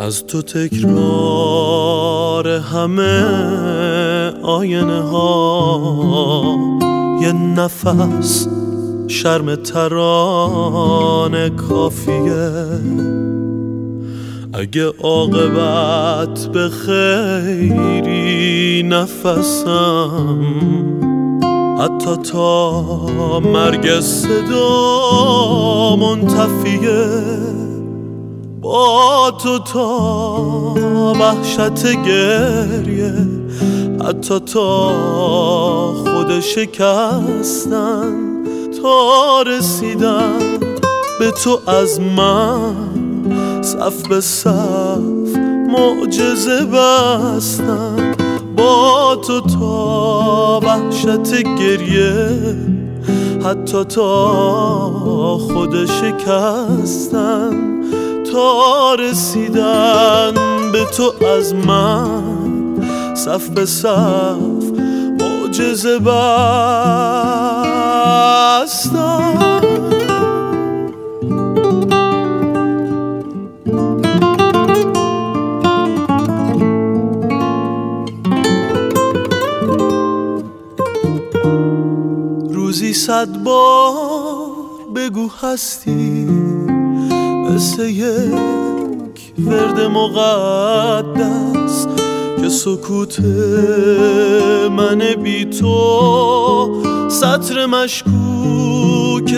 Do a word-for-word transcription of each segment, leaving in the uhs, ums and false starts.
از تو تکرار همه آینه ها، یه نفس شرم ترانه کافیه. اگه عاقبت به خیری نفسم، حتی تا مرگ صدا منتفیه. با تو تا وحشت گریه، حتی تا خود شکستن، تا رسیدن به تو از من صف به صف معجزه بستن. با تو تا وحشت گریه، حتی تا خود شکستن، تا رسیدن به تو از من صف به صف معجزه بستن. روزی صد بار بگو هستی، مثل یک ورد مقدس که سکوت من بی تو سطر مشکوک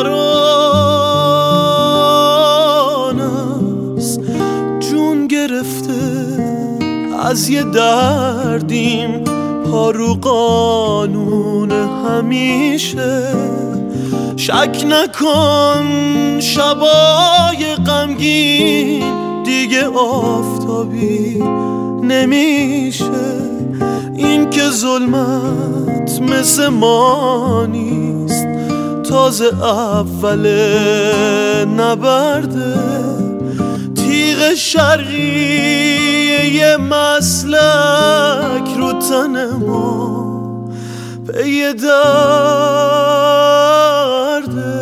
ترانه است. جون گرفته از یه دردیم، پا رو قانون همیشه. شک نکن شبای غمگین دیگه آفتابی نمیشه. این که ظلمت مثل ما نیست، تازه اول نبرده. تیغ شرقی یه مسلک رو تن ما پی درده.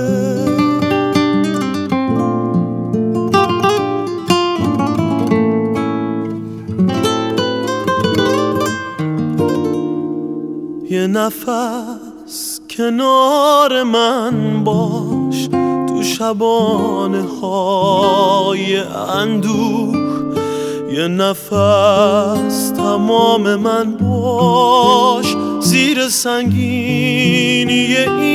یه نفس کنار من باش تو شبانه های اندوه. یه نفس تمام من باش زیر سنگینی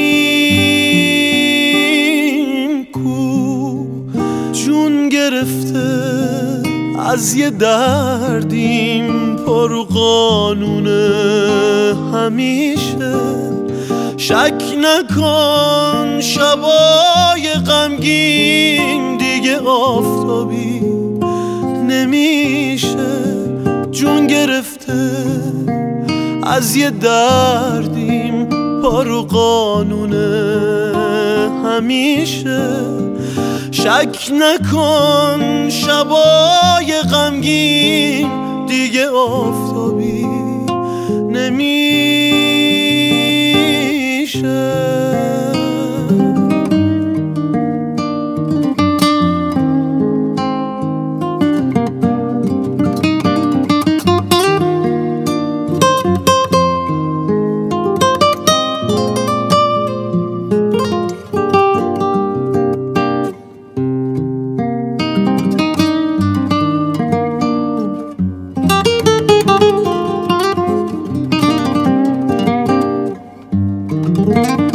این کوه. جون گرفته از یه دردیم، پا رو قانون همیشه. شک نکن شبای غمگین دیگه آفتابی نمیشه. جون گرفته از یه دردیم، پا رو قانون همیشه. شک نکن شبای غمگین دیگه آفتابی نمیشه. Thank you.